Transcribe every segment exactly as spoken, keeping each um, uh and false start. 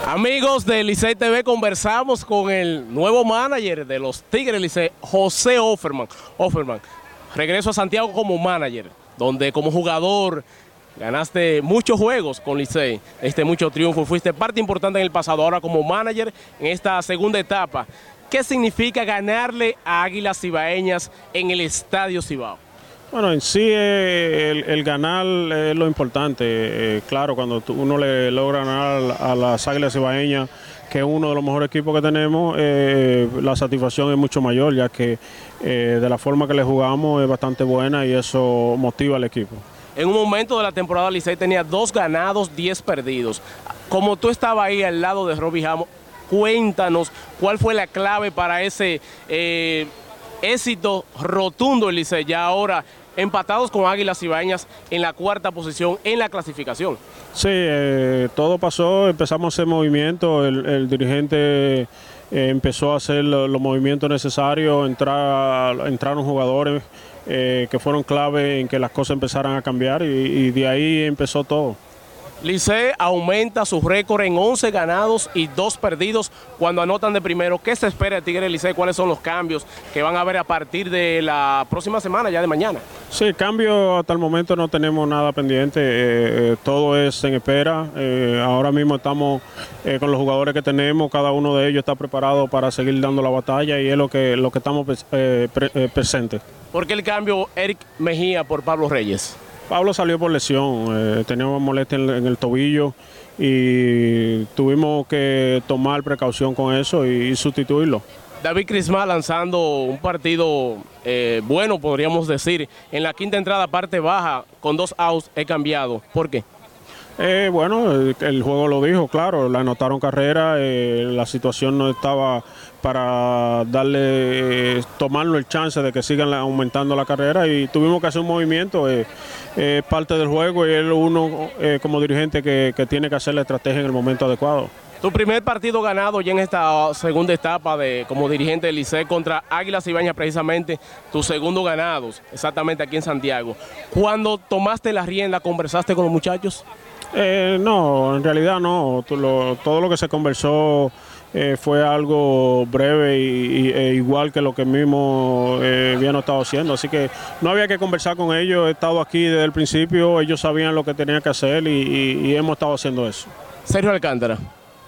Amigos de Licey T V, conversamos con el nuevo manager de los Tigres Licey, José Offerman. Offerman, regreso a Santiago como manager, donde como jugador ganaste muchos juegos con Licey, este mucho triunfo, fuiste parte importante en el pasado, ahora como manager en esta segunda etapa. ¿Qué significa ganarle a Águilas Cibaeñas en el Estadio Cibao? Bueno, en sí eh, el, el ganar es lo importante. Eh, claro, cuando tú, uno le logra ganar a las Águilas Cibaeñas, que es uno de los mejores equipos que tenemos, eh, la satisfacción es mucho mayor, ya que eh, de la forma que le jugamos es bastante buena y eso motiva al equipo. En un momento de la temporada Licey tenía dos ganados, diez perdidos. Como tú estabas ahí al lado de Robbie Hammond, cuéntanos cuál fue la clave para ese eh, éxito rotundo en Licey, ya ahora empatados con Águilas Cibaeñas en la cuarta posición en la clasificación. Sí, eh, todo pasó, empezamos a hacer movimientos, el, el dirigente eh, empezó a hacer los, los movimientos necesarios, entrar, entraron jugadores eh, que fueron clave en que las cosas empezaran a cambiar y, y de ahí empezó todo. Licey aumenta su récord en once ganados y dos perdidos cuando anotan de primero. ¿Qué se espera de Tigres Licey? ¿Cuáles son los cambios que van a haber a partir de la próxima semana, ya de mañana? Sí, cambio hasta el momento no tenemos nada pendiente, eh, eh, todo es en espera. Eh, ahora mismo estamos eh, con los jugadores que tenemos, cada uno de ellos está preparado para seguir dando la batalla y es lo que, lo que estamos eh, pre, eh, presentes. ¿Por qué el cambio Eric Mejía por Pablo Reyes? Pablo salió por lesión, eh, teníamos molestia en, en el tobillo y tuvimos que tomar precaución con eso y, y sustituirlo. David Crismá lanzando un partido eh, bueno, podríamos decir, en la quinta entrada parte baja, con dos outs he cambiado. ¿Por qué? Eh, bueno, el, el juego lo dijo, claro, le anotaron carrera, eh, la situación no estaba para darle, eh, tomarlo el chance de que sigan la, aumentando la carrera y tuvimos que hacer un movimiento, es eh, eh, parte del juego y él uno eh, como dirigente que, que tiene que hacer la estrategia en el momento adecuado. Tu primer partido ganado ya en esta segunda etapa de como dirigente del Licey contra Águilas Cibaeñas, precisamente tu segundo ganado, exactamente aquí en Santiago. Cuando tomaste la rienda, ¿conversaste con los muchachos? Eh, no, en realidad no, todo, todo lo que se conversó eh, fue algo breve y, y, e igual que lo que mismo eh, habían estado haciendo, así que no había que conversar con ellos, he estado aquí desde el principio, ellos sabían lo que tenían que hacer y, y, y hemos estado haciendo eso. Sergio Alcántara.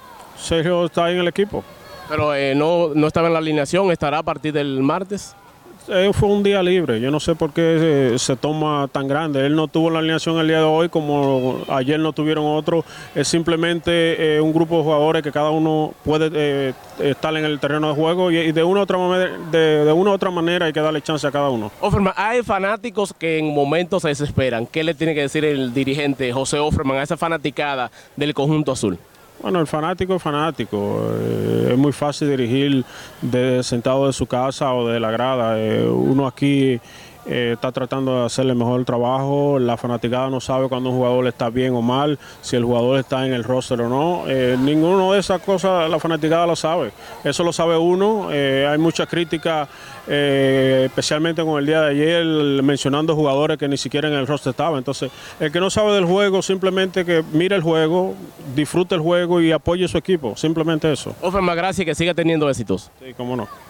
Sergio está ahí en el equipo. Pero eh, no, no estaba en la alineación, ¿estará a partir del martes? Eh, fue un día libre, yo no sé por qué eh, se toma tan grande. Él no tuvo la alineación el día de hoy, como ayer no tuvieron otro. Es simplemente eh, un grupo de jugadores que cada uno puede eh, estar en el terreno de juego y, y de, una u otra manera, de, de una u otra manera hay que darle chance a cada uno. Offerman, hay fanáticos que en momentos se desesperan. ¿Qué le tiene que decir el dirigente José Offerman a esa fanaticada del conjunto azul? Bueno, el fanático es fanático, eh, es muy fácil dirigir de, sentado de su casa o de la grada, eh, uno aquí eh, está tratando de hacerle mejor trabajo, la fanaticada no sabe cuando un jugador está bien o mal, si el jugador está en el roster o no, eh, ninguno de esas cosas la fanaticada lo sabe, eso lo sabe uno, eh, hay mucha crítica, eh, especialmente con el día de ayer, mencionando jugadores que ni siquiera en el roster estaban, entonces el que no sabe del juego, simplemente que mire el juego, disfrute el juego y apoye su equipo, simplemente eso. Offerman, gracias y que siga teniendo éxitos. Sí, cómo no.